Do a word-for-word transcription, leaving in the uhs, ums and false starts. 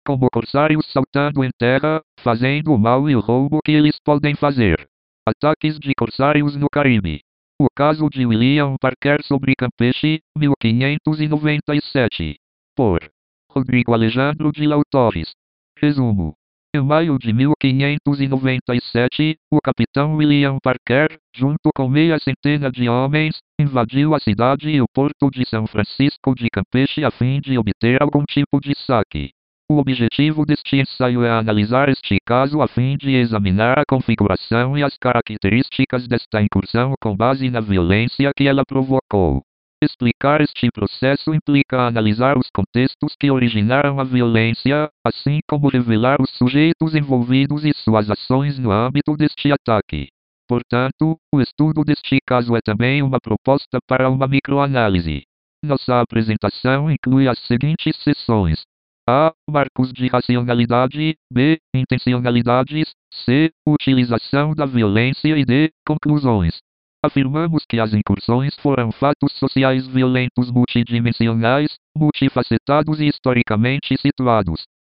como corsários saltando em terra, fazendo o mal e o roubo que eles podem fazer. Ataques de corsários no Caribe. O caso de William Parker sobre Campeche, mil quinhentos e noventa e sete. Por Rodrigo Alejandro de Lau Torres. Resumo. Em maio de mil quinhentos e noventa e sete, o capitão William Parker, junto com meia centena de homens, invadiu a cidade e o porto de São Francisco de Campeche a fim de obter algum tipo de saque. O objetivo deste ensaio é analisar este caso a fim de examinar a configuração e as características desta incursão com base na violência que ela provocou. Explicar este processo implica analisar os contextos que originaram a violência, assim como revelar os sujeitos envolvidos e suas ações no âmbito deste ataque. Portanto, o estudo deste caso é também uma proposta para uma microanálise. Nossa apresentação inclui as seguintes seções: A. Marcos de racionalidade. B. Intencionalidades. C. Utilização da violência. E D. Conclusões. Afirmamos que as incursões foram fatos sociais violentos multidimensionais, multifacetados e historicamente situados.